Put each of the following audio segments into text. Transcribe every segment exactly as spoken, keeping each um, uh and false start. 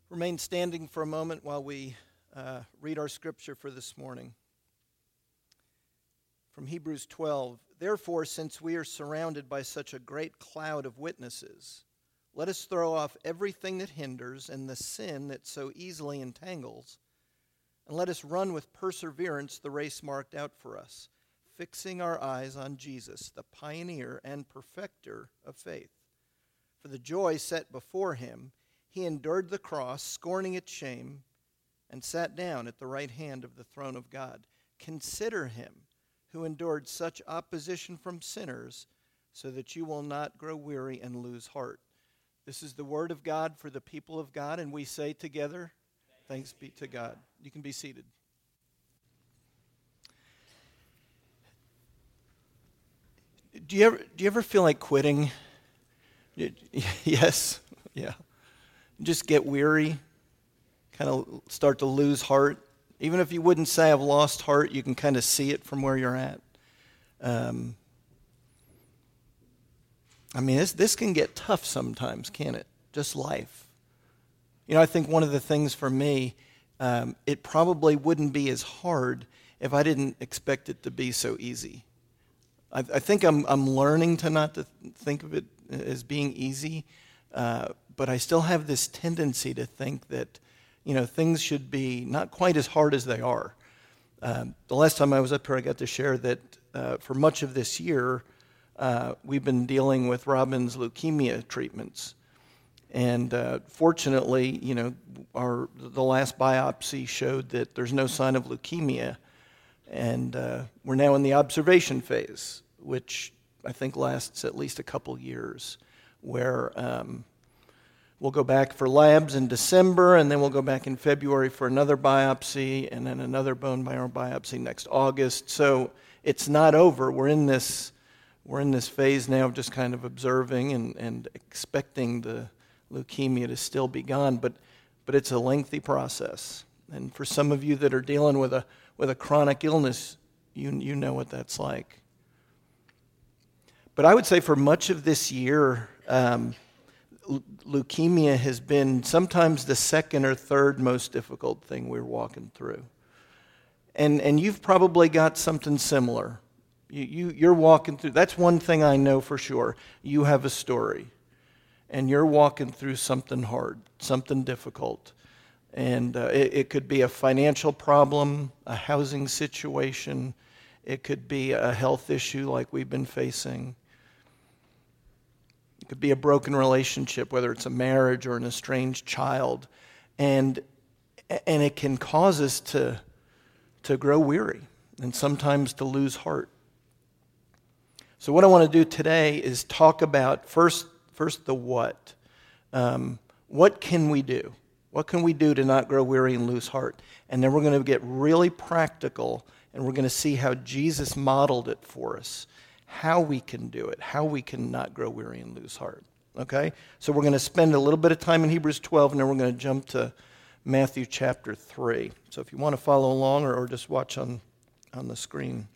Remain standing for a moment while we uh, read our scripture for this morning. From Hebrews twelve, "Therefore, since we are surrounded by such a great cloud of witnesses, let us throw off everything that hinders and the sin that so easily entangles, and let us run with perseverance the race marked out for us, fixing our eyes on Jesus, the pioneer and perfecter of faith. For the joy set before him, he endured the cross, scorning its shame, and sat down at the right hand of the throne of God. Consider him who endured such opposition from sinners, so that you will not grow weary and lose heart." This is the word of God for the people of God, and we say together, thanks be to God. You can be seated. Do you ever, do you ever feel like quitting? Yes, yeah. Just get weary, kind of start to lose heart. Even if you wouldn't say I've lost heart, you can kind of see it from where you're at. Um, I mean, this, this can get tough sometimes, can't it? Just life. You know, I think one of the things for me, um, it probably wouldn't be as hard if I didn't expect it to be so easy. I, I think I'm, I'm learning to not to think of it as being easy, uh, but I still have this tendency to think that, you know, things should be not quite as hard as they are. Um, the last time I was up here, I got to share that uh, for much of this year, uh, we've been dealing with Robin's leukemia treatments. And uh, fortunately, you know, our the last biopsy showed that there's no sign of leukemia. And uh, we're now in the observation phase, which I think lasts at least a couple years, where um, we'll go back for labs in December, and then we'll go back in February for another biopsy, and then another bone marrow biopsy next August. So it's not over. We're in this we're in this phase now of just kind of observing and, and expecting the leukemia to still be gone, but but it's a lengthy process. And for some of you that are dealing with a with a chronic illness, you you know what that's like. But I would say for much of this year, um, leukemia has been sometimes the second or third most difficult thing we're walking through. And and you've probably got something similar. You, you, you're walking through, that's one thing I know for sure. You have a story. And you're walking through something hard, something difficult. And uh, it, it could be a financial problem, a housing situation. It could be a health issue like we've been facing. It could be a broken relationship, whether it's a marriage or an estranged child. And and it can cause us to, to grow weary and sometimes to lose heart. So what I want to do today is talk about first, first the what. Um, what can we do? What can we do to not grow weary and lose heart? And then we're going to get really practical, and we're going to see how Jesus modeled it for us. How we can do it, how we can not grow weary and lose heart, okay? So we're going to spend a little bit of time in Hebrews twelve, and then we're going to jump to Matthew chapter three. So if you want to follow along or, or just watch on, on the screen.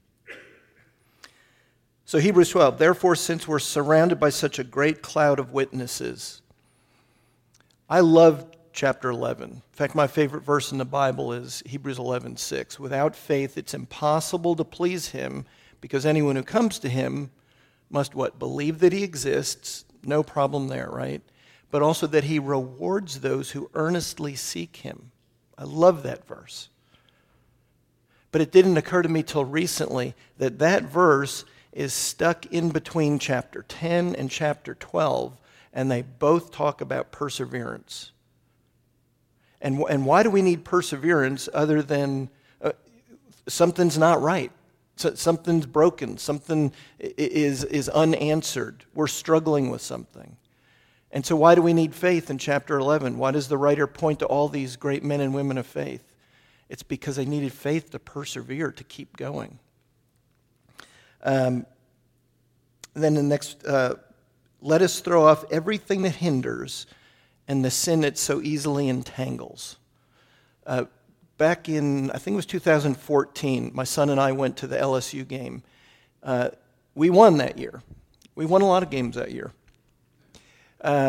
So Hebrews twelve, "Therefore, since we're surrounded by such a great cloud of witnesses." I love chapter eleven. In fact, my favorite verse in the Bible is Hebrews eleven six. "Without faith, it's impossible to please him, because anyone who comes to him must what? Believe that he exists." No problem there, right? "But also that he rewards those who earnestly seek him." I love that verse. But it didn't occur to me till recently that that verse is stuck in between chapter ten and chapter twelve, and they both talk about perseverance. And, and why do we need perseverance other than uh, something's not right? So something's broken. Something is, is unanswered. We're struggling with something. And so why do we need faith in chapter eleven? Why does the writer point to all these great men and women of faith? It's because they needed faith to persevere, to keep going. Um, then the next, uh, let us throw off everything that hinders and the sin that so easily entangles. Uh, back in, I think it was two thousand fourteen, my son and I went to the L S U game. Uh, we won that year. We won a lot of games that year. Um,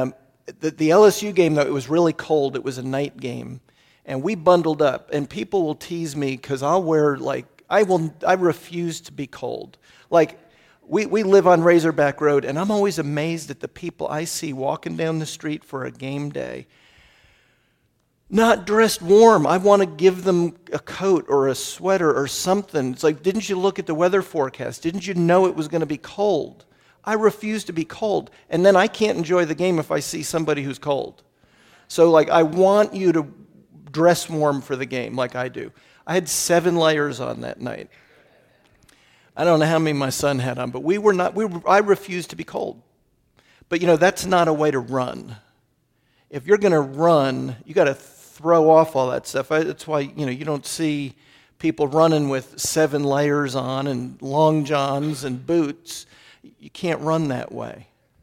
the, the L S U game, though, it was really cold. It was a night game. And we bundled up. And people will tease me because I'll wear, like, I will. I refuse to be cold. Like, we, we live on Razorback Road, and I'm always amazed at the people I see walking down the street for a game day, not dressed warm. I want to give them a coat or a sweater or something. It's like, didn't you look at the weather forecast? Didn't you know it was going to be cold? I refuse to be cold. And then I can't enjoy the game if I see somebody who's cold. So, like, I want you to dress warm for the game like I do. I had seven layers on that night. I don't know how many my son had on, but we were not, we were, I refused to be cold. But, you know, that's not a way to run. If you're going to run, you got to throw off all that stuff. That's why, you know, you don't see people running with seven layers on and long johns and boots. You can't run that way.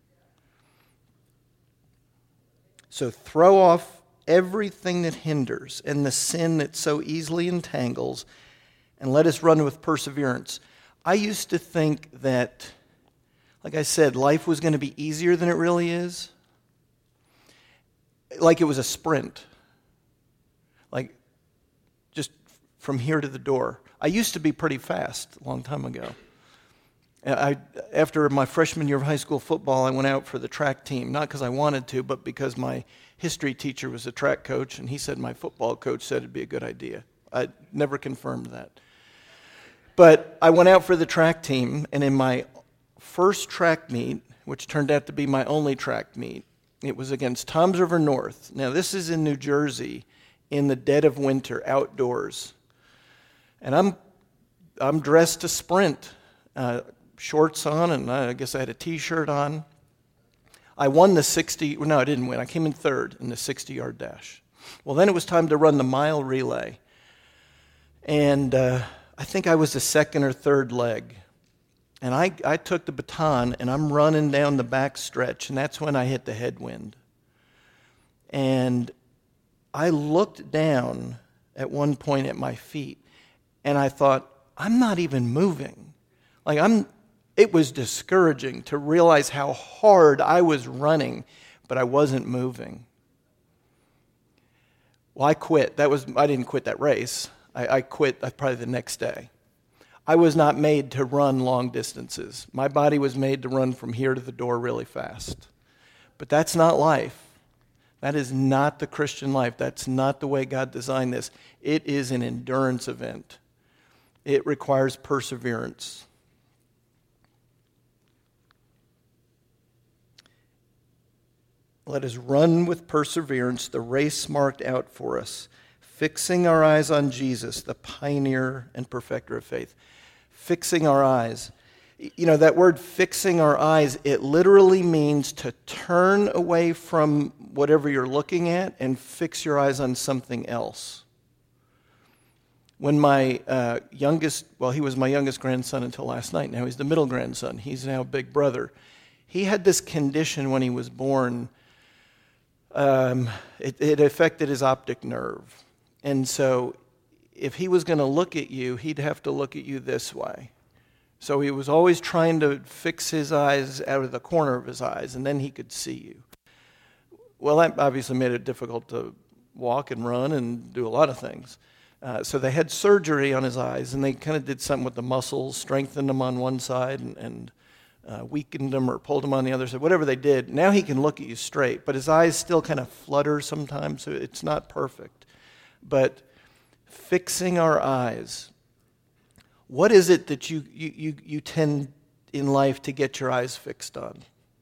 So throw off everything that hinders and the sin that so easily entangles, and let us run with perseverance. I used to think that, like I said, life was going to be easier than it really is. Like it was a sprint. Like just from here to the door. I used to be pretty fast a long time ago. I, after my freshman year of high school football, I went out for the track team, not because I wanted to, but because my history teacher was a track coach, and he said my football coach said it'd be a good idea. I never confirmed that. But I went out for the track team, and in my first track meet, which turned out to be my only track meet, it was against Toms River North. Now, this is in New Jersey in the dead of winter, outdoors. And I'm I'm dressed to sprint, uh, shorts on, and I guess I had a T-shirt on. I won the sixty, no, I didn't win. I came in third in the sixty-yard dash. Well, then it was time to run the mile relay. And uh, I think I was the second or third leg. And I, I took the baton, and I'm running down the back stretch, and that's when I hit the headwind. And I looked down at one point at my feet, and I thought, I'm not even moving. Like, I'm. It was discouraging to realize how hard I was running, but I wasn't moving. Well, I quit. That was I didn't quit that race. I, I quit probably the next day. I was not made to run long distances. My body was made to run from here to the door really fast. But that's not life. That is not the Christian life. That's not the way God designed this. It is an endurance event. It requires perseverance. Let us run with perseverance the race marked out for us, fixing our eyes on Jesus, the pioneer and perfecter of faith. Fixing our eyes. You know, that word fixing our eyes, it literally means to turn away from whatever you're looking at and fix your eyes on something else. When my uh, youngest, well, he was my youngest grandson until last night. Now he's the middle grandson. He's now a big brother. He had this condition when he was born. Um, it, it affected his optic nerve. And so if he was going to look at you, he'd have to look at you this way. So he was always trying to fix his eyes out of the corner of his eyes, and then he could see you. Well, that obviously made it difficult to walk and run and do a lot of things. Uh, so they had surgery on his eyes, and they kind of did something with the muscles, strengthened them on one side and, and uh, weakened them or pulled them on the other side, whatever they did. Now he can look at you straight, but his eyes still kind of flutter sometimes, so it's not perfect. But fixing our eyes, what is it that you, you, you, you tend in life to get your eyes fixed on?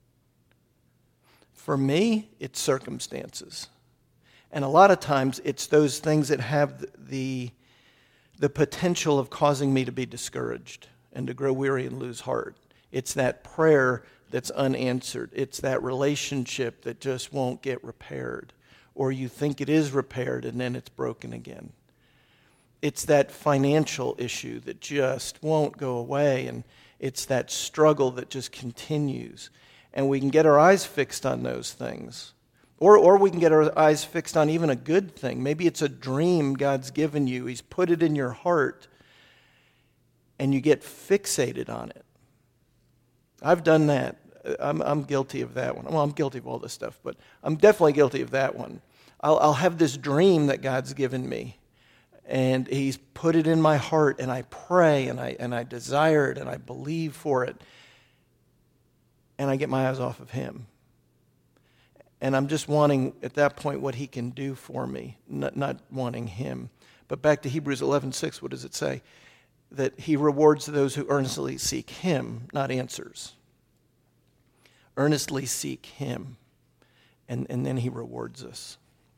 For me, it's circumstances. And a lot of times, it's those things that have the, the potential of causing me to be discouraged and to grow weary and lose heart. It's that prayer that's unanswered. It's that relationship that just won't get repaired. Or you think it is repaired and then it's broken again. It's that financial issue that just won't go away. And it's that struggle that just continues. And we can get our eyes fixed on those things. Or, or we can get our eyes fixed on even a good thing. Maybe it's a dream God's given you. He's put it in your heart. And you get fixated on it. I've done that. I'm, I'm guilty of that one. Well, I'm guilty of all this stuff, but I'm definitely guilty of that one. I'll, I'll have this dream that God's given me, and he's put it in my heart, and I pray, and I, and I desire it, and I believe for it, and I get my eyes off of him. And I'm just wanting, at that point, what he can do for me, not, not wanting him. But back to Hebrews eleven six, what does it say? That he rewards those who earnestly seek him, not answers. Earnestly seek him, and, and then he rewards us.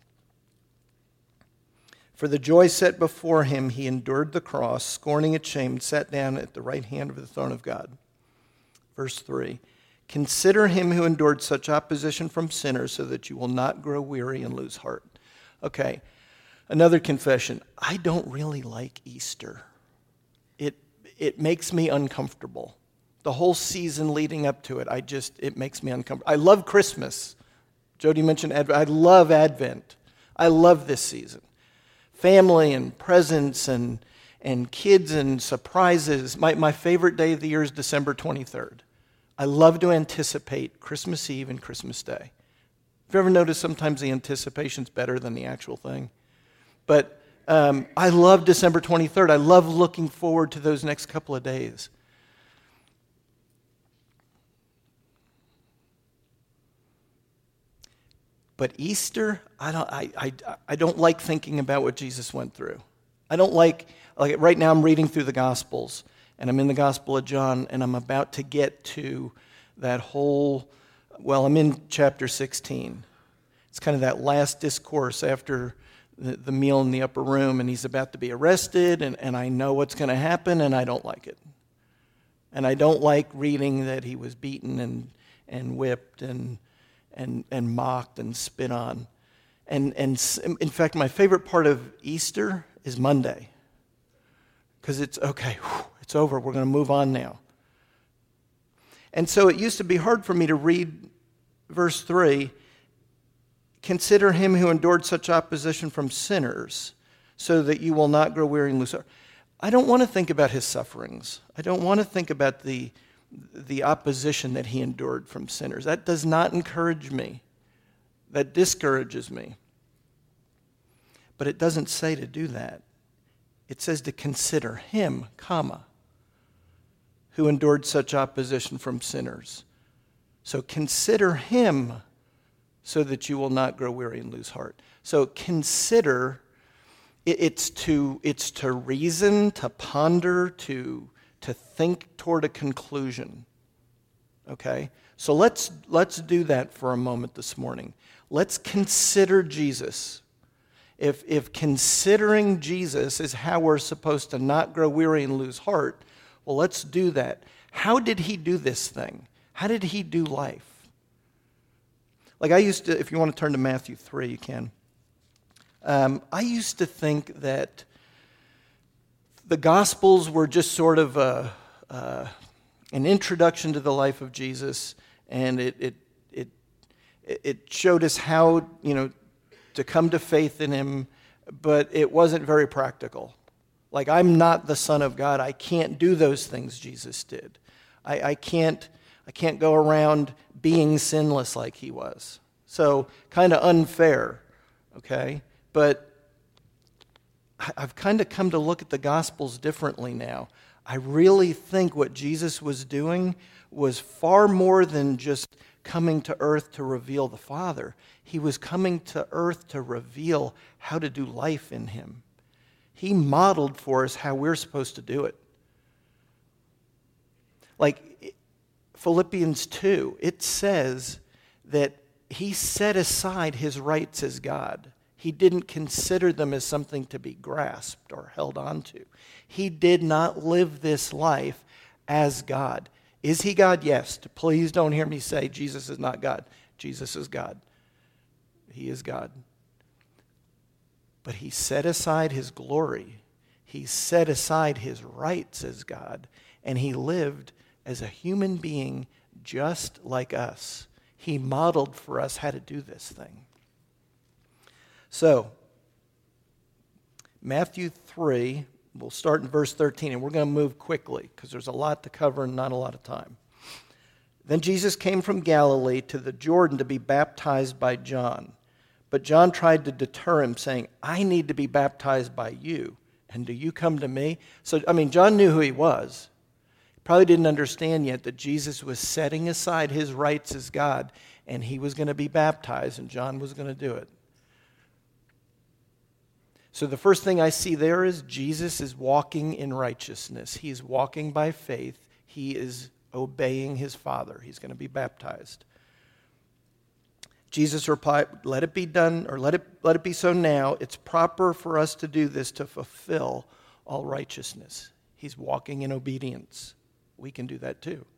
For the joy set before him, he endured the cross, scorning its shame, and sat down at the right hand of the throne of God. Verse three, consider him who endured such opposition from sinners so that you will not grow weary and lose heart. Okay, another confession. I don't really like Easter. It it makes me uncomfortable. The whole season leading up to it, I just, it makes me uncomfortable. I love Christmas. Jody mentioned Advent. I love Advent. I love this season. Family and presents and and kids and surprises. My, my favorite day of the year is December twenty-third. I love to anticipate Christmas Eve and Christmas Day. Have you ever noticed sometimes the anticipation's better than the actual thing? But um, I love December twenty-third. I love looking forward to those next couple of days. But Easter, I don't, I, I, I don't like thinking about what Jesus went through. I don't like, like right now I'm reading through the Gospels, and I'm in the Gospel of John, and I'm about to get to that whole, well, I'm in chapter sixteen. It's kind of that last discourse after the, the meal in the upper room, and he's about to be arrested, and, and I know what's going to happen, and I don't like it. And I don't like reading that he was beaten and, and whipped and and and mocked and spit on. And, and in fact, my favorite part of Easter is Monday. Because it's, okay, whew, it's over. We're going to move on now. And so it used to be hard for me to read verse three, consider him who endured such opposition from sinners, so that you will not grow weary and lose heart. I don't want to think about his sufferings. I don't want to think about the the opposition that he endured from sinners. That does not encourage me. That discourages me. But it doesn't say to do that. It says to consider him, comma, who endured such opposition from sinners. So consider him so that you will not grow weary and lose heart. So consider, it's to, it's to reason, to ponder, to to think toward a conclusion, okay? So let's let's do that for a moment this morning. Let's consider Jesus. If if considering Jesus is how we're supposed to not grow weary and lose heart, well, let's do that. How did he do this thing? How did he do life? Like I used to, if you want to turn to Matthew three, you can. Um, I used to think that the Gospels were just sort of a, uh, an introduction to the life of Jesus, and it, it it it showed us how, you know, to come to faith in him, but it wasn't very practical. Like, I'm not the Son of God. I can't do those things Jesus did. I, I can't I can't go around being sinless like he was. So kind of unfair, okay? But I've kind of come to look at the Gospels differently now. I really think what Jesus was doing was far more than just coming to earth to reveal the Father. He was coming to earth to reveal how to do life in him. He modeled for us how we're supposed to do it. Like Philippians two, it says that he set aside his rights as God. He didn't consider them as something to be grasped or held onto. He did not live this life as God. Is he God? Yes. Please don't hear me say Jesus is not God. Jesus is God. He is God. But he set aside his glory. He set aside his rights as God, and he lived as a human being just like us. He modeled for us how to do this thing. So, Matthew three, we'll start in verse thirteen, and we're going to move quickly because there's a lot to cover and not a lot of time. Then Jesus came from Galilee to the Jordan to be baptized by John. But John tried to deter him, saying, I need to be baptized by you, and do you come to me? So, I mean, John knew who he was. He probably didn't understand yet that Jesus was setting aside his rights as God, and he was going to be baptized, and John was going to do it. So the first thing I see there is Jesus is walking in righteousness. He's walking by faith. He is obeying his Father. He's going to be baptized. Jesus replied, let it be done, or let it, let it be so now. It's proper for us to do this to fulfill all righteousness. He's walking in obedience. We can do that too.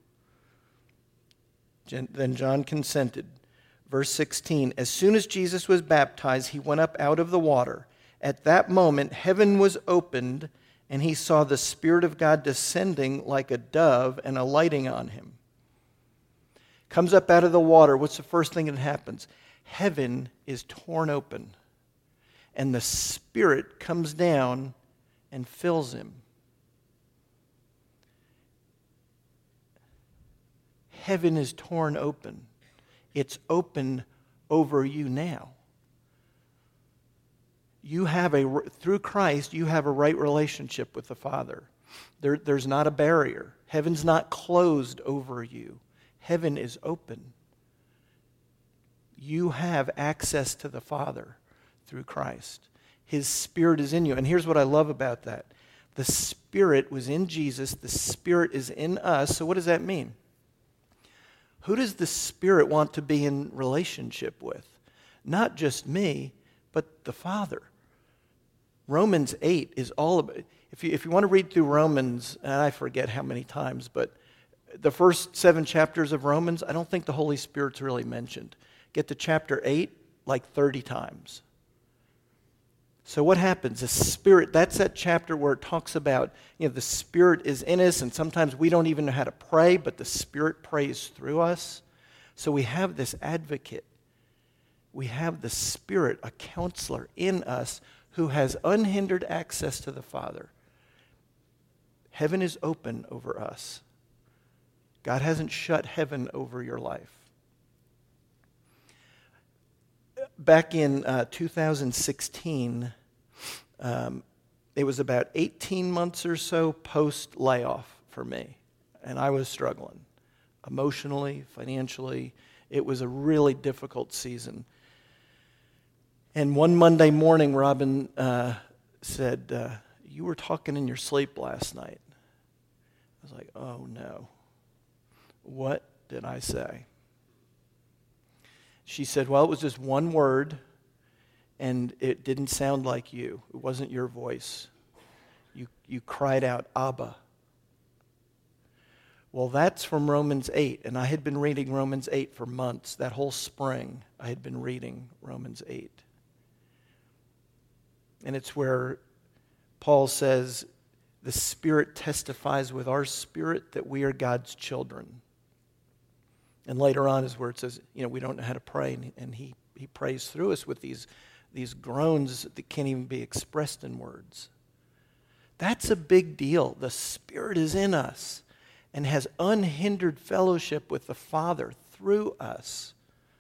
Then John consented. Verse sixteen, as soon as Jesus was baptized, he went up out of the water. At that moment, heaven was opened, and he saw the Spirit of God descending like a dove and alighting on him. Comes up out of the water. What's the first thing that happens? Heaven is torn open, and the Spirit comes down and fills him. Heaven is torn open. It's open over you now. You have a, through Christ, you have a right relationship with the Father. There, there's not a barrier. Heaven's not closed over you. Heaven is open. You have access to the Father through Christ. His Spirit is in you. And here's what I love about that. The Spirit was in Jesus. The Spirit is in us. So what does that mean? Who does the Spirit want to be in relationship with? Not just me, but the Father. Romans eight is all about, if you, if you want to read through Romans, and I forget how many times, but the first seven chapters of Romans, I don't think the Holy Spirit's really mentioned. Get to chapter eight, like thirty times. So what happens? The Spirit, that's that chapter where it talks about, you know, the Spirit is in us, and sometimes we don't even know how to pray, but the Spirit prays through us. So we have this advocate. We have the Spirit, a counselor in us who has unhindered access to the Father. Heaven is open over us. God hasn't shut heaven over your life. Back in uh, two thousand sixteen, um, it was about eighteen months or so post-layoff for me, and I was struggling emotionally, financially. It was a really difficult season. And one Monday morning, Robin uh, said, uh, you were talking in your sleep last night. I was like, oh no. What did I say? She said, well, it was just one word, and it didn't sound like you. It wasn't your voice. You, you cried out, Abba. Well, that's from Romans eight, and I had been reading Romans eight for months. That whole spring, I had been reading Romans eight. And it's where Paul says, the Spirit testifies with our spirit that we are God's children. And later on is where it says, you know, we don't know how to pray, and, and he, he prays through us with these, these groans that can't even be expressed in words. That's a big deal. The Spirit is in us and has unhindered fellowship with the Father through us.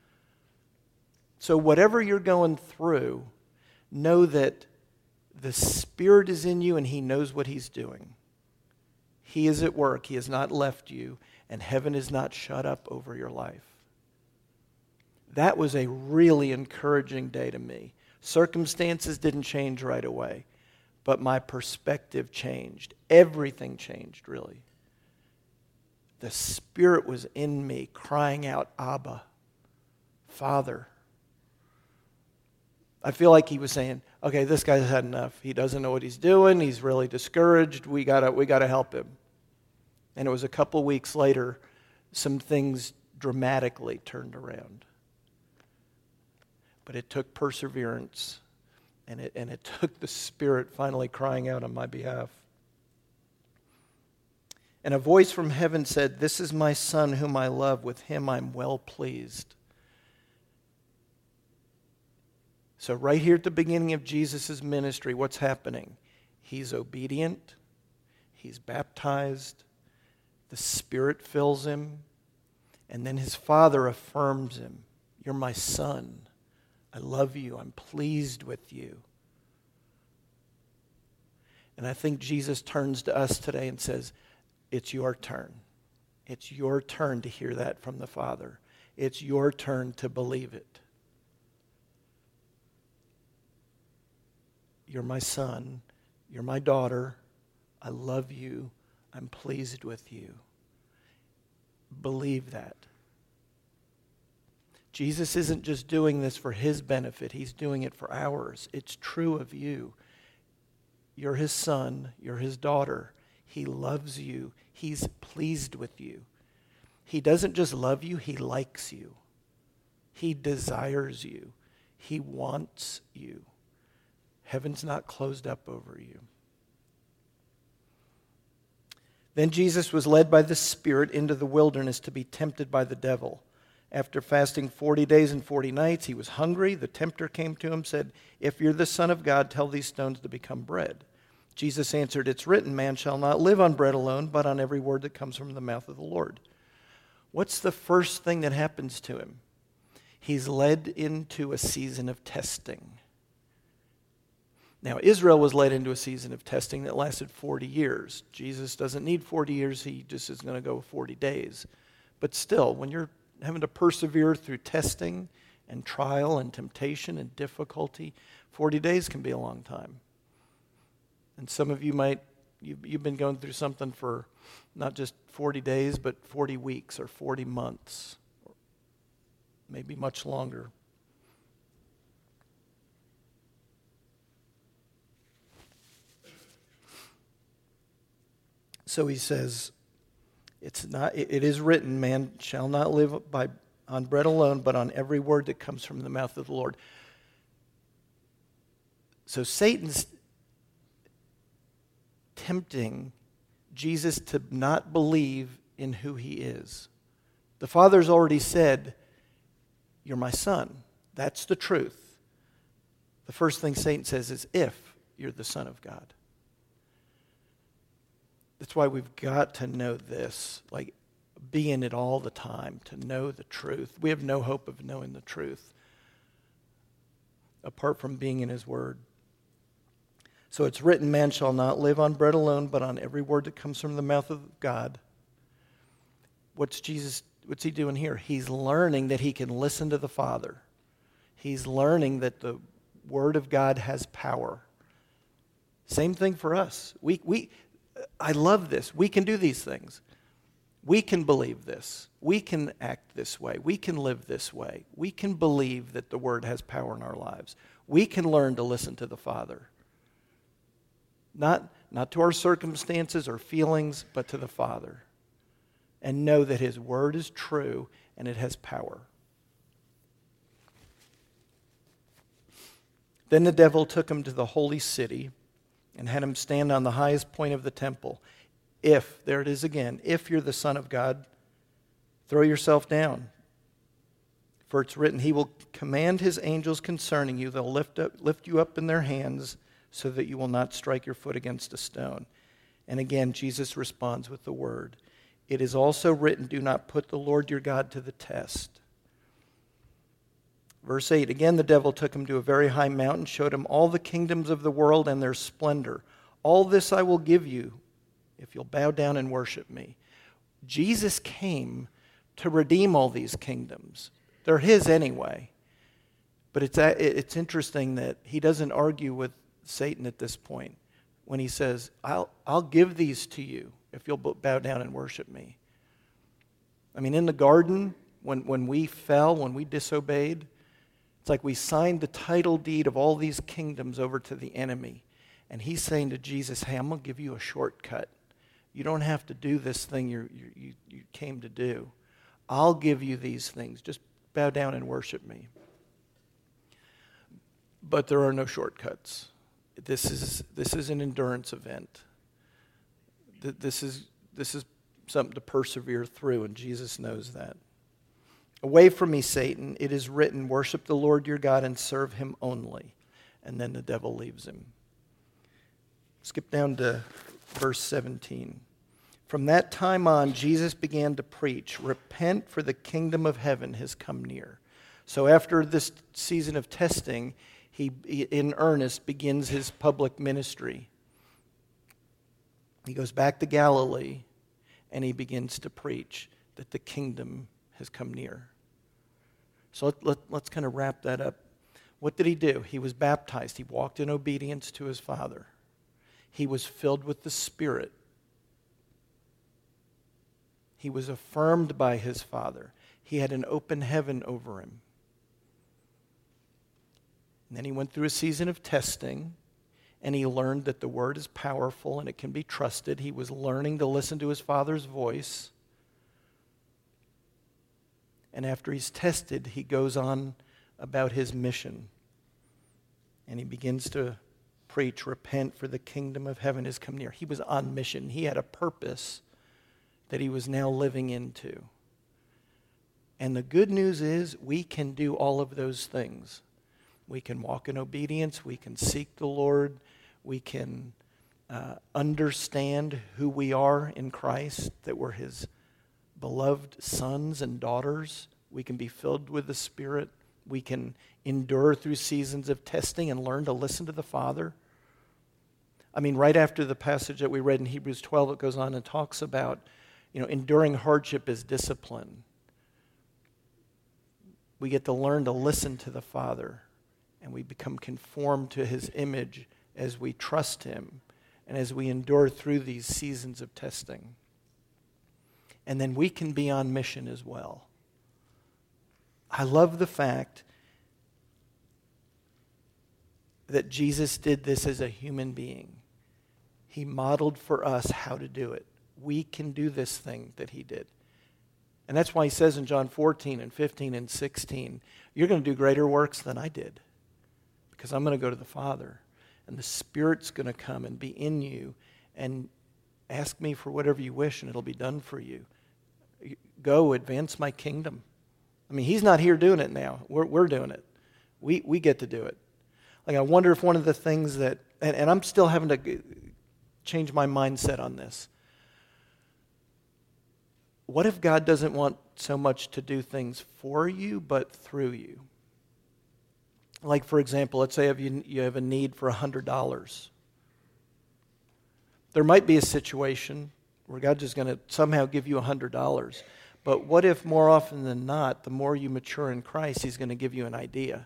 So whatever you're going through, know that the Spirit is in you and He knows what He's doing. He is at work. He has not left you, and heaven is not shut up over your life. That was a really encouraging day to me. Circumstances didn't change right away, but my perspective changed. Everything changed, really. The Spirit was in me crying out, Abba, Father. I feel like He was saying, okay, this guy's had enough. He doesn't know what he's doing. He's really discouraged. We gotta, we gotta help him. And it was a couple weeks later, some things dramatically turned around. But it took perseverance, and it, and it took the Spirit finally crying out on my behalf. And a voice from heaven said, this is my Son whom I love. With him I'm well pleased. So right here at the beginning of Jesus' ministry, what's happening? He's obedient. He's baptized. The Spirit fills him. And then his father affirms him. You're my son. I love you. I'm pleased with you. And I think Jesus turns to us today and says, it's your turn. It's your turn to hear that from the Father. It's your turn to believe it. You're my son. You're my daughter. I love you. I'm pleased with you. Believe that. Jesus isn't just doing this for his benefit. He's doing it for ours. It's true of you. You're his son. You're his daughter. He loves you. He's pleased with you. He doesn't just love you. He likes you. He desires you. He wants you. Heaven's not closed up over you. Then Jesus was led by the Spirit into the wilderness to be tempted by the devil. After fasting forty days and forty nights, he was hungry. The tempter came to him, said, if you're the Son of God, tell these stones to become bread. Jesus answered, it's written, man shall not live on bread alone, but on every word that comes from the mouth of the Lord. What's the first thing that happens to him? He's led into a season of testing. Now, Israel was led into a season of testing that lasted forty years. Jesus doesn't need forty years. He just is going to go forty days. But still, when you're having to persevere through testing and trial and temptation and difficulty, forty days can be a long time. And some of you might, you've, you've been going through something for not just forty days, but forty weeks or forty months, or maybe much longer. So he says, it's not, it is written, man shall not live by on bread alone, but on every word that comes from the mouth of the Lord. So Satan's tempting Jesus to not believe in who he is. The Father's already said, you're my son. That's the truth. The first thing Satan says is, if you're the Son of God. That's why we've got to know this, like be in it all the time, to know the truth. We have no hope of knowing the truth apart from being in his word. So it's written, man shall not live on bread alone, but on every word that comes from the mouth of God. What's Jesus, what's he doing here? He's learning that he can listen to the Father. He's learning that the word of God has power. Same thing for us. We, we, I love this. We can do these things. We can believe this. We can act this way. We can live this way. We can believe that the word has power in our lives. We can learn to listen to the Father. Not, not to our circumstances or feelings, but to the Father. And know that his word is true and it has power. Then the devil took him to the holy city and had him stand on the highest point of the temple. If, there it is again, if you're the Son of God, throw yourself down. For it's written, he will command his angels concerning you. They'll lift up, lift you up in their hands so that you will not strike your foot against a stone. And again, Jesus responds with the word. It is also written, do not put the Lord your God to the test. Verse eight, again the devil took him to a very high mountain, showed him all the kingdoms of the world and their splendor. All this I will give you if you'll bow down and worship me. Jesus came to redeem all these kingdoms. They're his anyway. But it's, it's interesting that he doesn't argue with Satan at this point when he says, I'll, I'll give these to you if you'll bow down and worship me. I mean, in the garden, when, when we fell, when we disobeyed, it's like we signed the title deed of all these kingdoms over to the enemy. And he's saying to Jesus, hey, I'm going to give you a shortcut. You don't have to do this thing you you you came to do. I'll give you these things. Just bow down and worship me. But there are no shortcuts. This is this is an endurance event. This is this is something to persevere through, and Jesus knows that. Away from me, Satan, it is written, worship the Lord your God and serve him only. And then the devil leaves him. Skip down to verse seventeen. From that time on, Jesus began to preach, "Repent, for the kingdom of heaven has come near." So after this season of testing, he, in earnest, begins his public ministry. He goes back to Galilee, and he begins to preach that the kingdom has come near. So let, let, let's kind of wrap that up. What did he do? He was baptized. He walked in obedience to his Father. He was filled with the Spirit. He was affirmed by his Father. He had an open heaven over him. And then he went through a season of testing, and he learned that the Word is powerful and it can be trusted. He was learning to listen to his Father's voice. And after he's tested, he goes on about his mission. And he begins to preach, "Repent, for the kingdom of heaven has come near." He was on mission. He had a purpose that he was now living into. And the good news is we can do all of those things. We can walk in obedience. We can seek the Lord. We can uh, understand who we are in Christ, that we're his beloved sons and daughters. We can be filled with the Spirit. We can endure through seasons of testing and learn to listen to the Father. I mean, right after the passage that we read in Hebrews twelve, it goes on and talks about, you know, enduring hardship is discipline. We get to learn to listen to the Father, and we become conformed to his image as we trust him and as we endure through these seasons of testing. And then we can be on mission as well. I love the fact that Jesus did this as a human being. He modeled for us how to do it. We can do this thing that he did. And that's why he says in John fourteen and fifteen and sixteen, "You're going to do greater works than I did, because I'm going to go to the Father, and the Spirit's going to come and be in you, and ask me for whatever you wish, and it'll be done for you. Go, advance my kingdom." I mean, he's not here doing it now. We're, we're doing it. We, we get to do it. Like, I wonder if one of the things that, and, and I'm still having to change my mindset on this. What if God doesn't want so much to do things for you, but through you? Like, for example, let's say if you, you have a need for one hundred dollars. There might be a situation where God's just going to somehow give you one hundred dollars. But what if more often than not, the more you mature in Christ, he's going to give you an idea?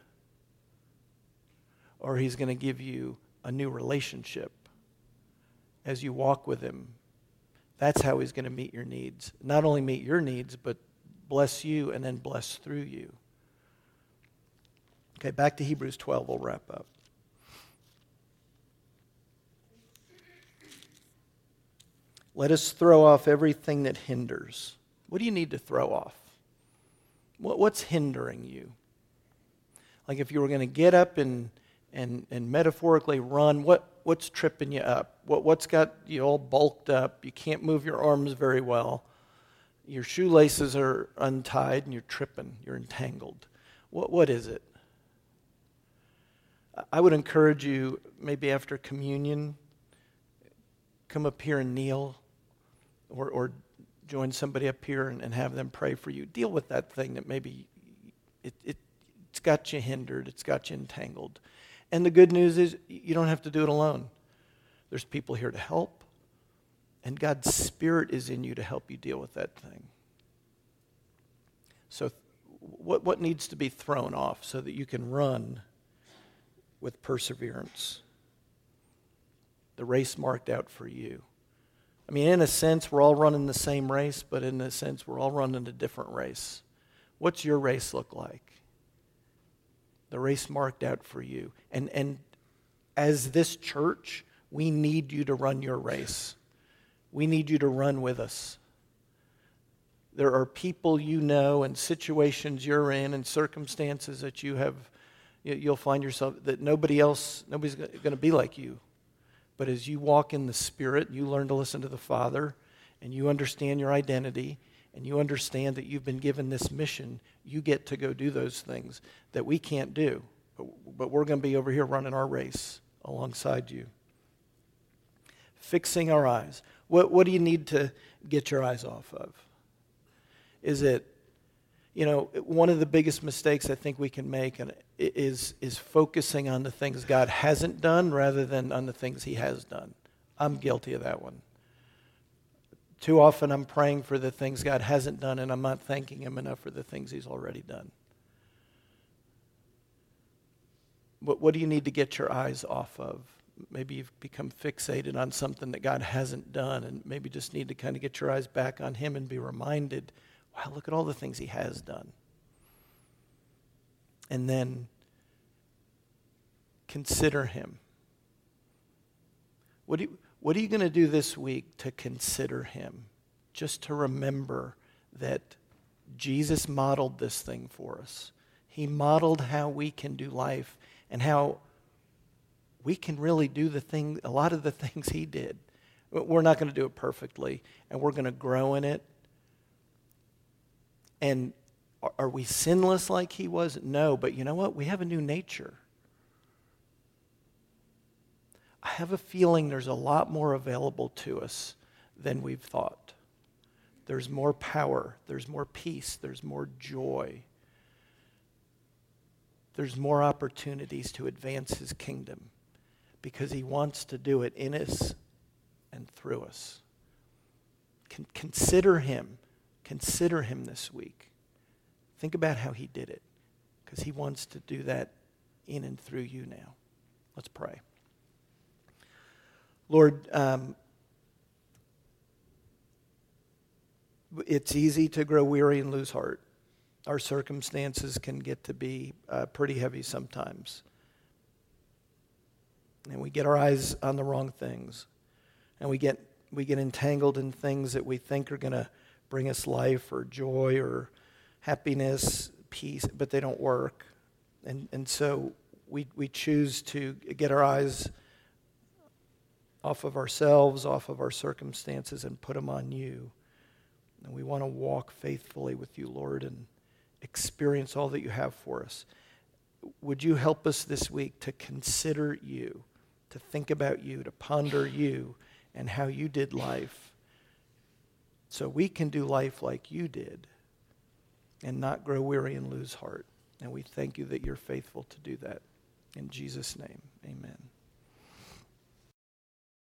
Or he's going to give you a new relationship as you walk with him. That's how he's going to meet your needs. Not only meet your needs, but bless you and then bless through you. Okay, back to Hebrews twelve, we'll wrap up. Let us throw off everything that hinders. What do you need to throw off? What, what's hindering you? Like if you were going to get up and, and, and metaphorically run, what, what's tripping you up? What, what's got you all bulked up? You can't move your arms very well. Your shoelaces are untied and you're tripping. You're entangled. What, what is it? I would encourage you, maybe after communion, come up here and kneel, or, or join somebody up here and, and have them pray for you. Deal with that thing that maybe it, it, it's got you hindered, it's got you entangled. And the good news is you don't have to do it alone. There's people here to help, and God's Spirit is in you to help you deal with that thing. So what, what needs to be thrown off so that you can run with perseverance? The race marked out for you. I mean, in a sense, we're all running the same race, but in a sense, we're all running a different race. What's your race look like? The race marked out for you. And, and as this church, we need you to run your race. We need you to run with us. There are people you know and situations you're in and circumstances that you have, you'll find yourself, that nobody else, nobody's going to be like you. But as you walk in the Spirit, you learn to listen to the Father, and you understand your identity, and you understand that you've been given this mission, you get to go do those things that we can't do. But, but we're going to be over here running our race alongside you. Fixing our eyes. What, what do you need to get your eyes off of? Is it, you know, one of the biggest mistakes I think we can make is, is focusing on the things God hasn't done rather than on the things he has done. I'm guilty of that one. Too often I'm praying for the things God hasn't done, and I'm not thanking him enough for the things he's already done. But what do you need to get your eyes off of? Maybe you've become fixated on something that God hasn't done, and maybe just need to kind of get your eyes back on him and be reminded, wow, look at all the things he has done. And then consider him. What do you, what are you going to do this week to consider him? Just to remember that Jesus modeled this thing for us. He modeled how we can do life and how we can really do the thing, a lot of the things he did. We're not going to do it perfectly, and we're going to grow in it. And are we sinless like he was? No, but you know what? We have a new nature. I have a feeling there's a lot more available to us than we've thought. There's more power. There's more peace. There's more joy. There's more opportunities to advance his kingdom because he wants to do it in us and through us. Con- consider him. Consider him this week. Think about how he did it because he wants to do that in and through you now. Let's pray. Lord, um, it's easy to grow weary and lose heart. Our circumstances can get to be uh, pretty heavy sometimes. And we get our eyes on the wrong things. And we get we get entangled in things that we think are going to bring us life or joy or happiness, peace, but they don't work. And and so we we choose to get our eyes off of ourselves, off of our circumstances, and put them on you. And we want to walk faithfully with you, Lord, and experience all that you have for us. Would you help us this week to consider you, to think about you, to ponder you and how you did life, so we can do life like you did and not grow weary and lose heart. And we thank you that you're faithful to do that. In Jesus' name, amen.